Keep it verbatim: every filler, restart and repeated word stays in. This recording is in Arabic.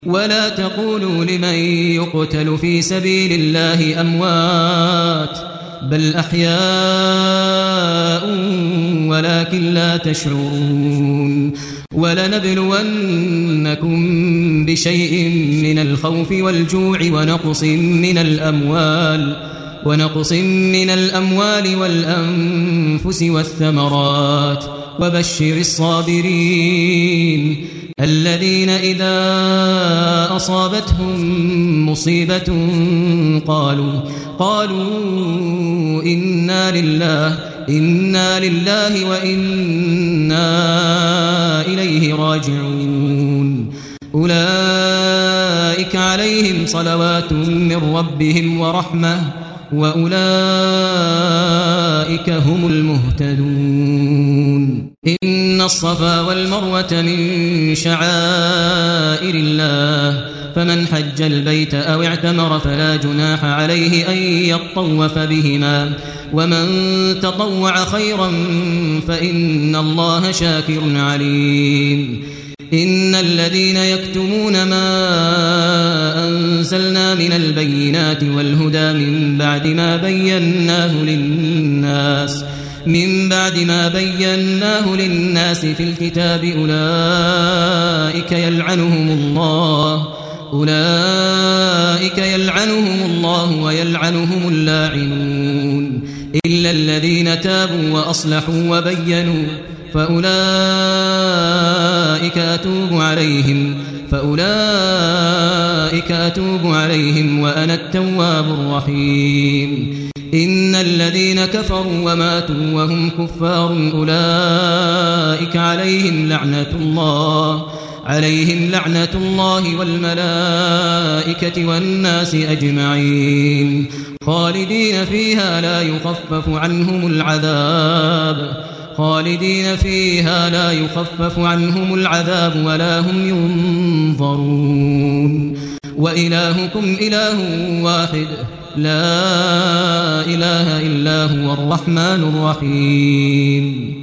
ولا تقولوا لمن يقتل في سبيل الله أموات بل أحياء ولكن لا تشعرون ولنبلونكم بشيء من الخوف والجوع ونقص من الأموال ونقص من الأموال والأنفس والثمرات وبشر الصابرين الذين إذا أصابتهم مصيبة قالوا قالوا إنا لله إنا لله وإنا إليه راجعون أولئك عليهم صلوات من ربهم ورحمة وأولئك هم المهتدون إن الصفا والمروة من شعائر الله فمن حج البيت أو اعتمر فلا جناح عليه أن يطوف بهما ومن تطوع خيرا فإن الله شاكر عليم إن الذين يكتمون ما أنزلنا من البينات والهدى من بعد ما بيناه للناس من بعد ما بيناه للناس في الكتاب أولئك يلعنهم الله أولئك يلعنهم الله ويلعنهم اللاعنون إلا الذين تابوا وأصلحوا وبينوا فأولئك أتوب عليهم فأولئك أتوب عليهم وأنا التواب الرحيم إن الذين كفروا وماتوا وهم كفار أولئك عليهم لعنة الله عليهم لعنة الله والملائكة والناس أجمعين خالدين فيها لا يخفف عنهم العذاب خالدين فيها لا يخفف عنهم العذاب ولا هم ينظرون وإلهكم إله واحد لا إله إلا هو الرحمن الرحيم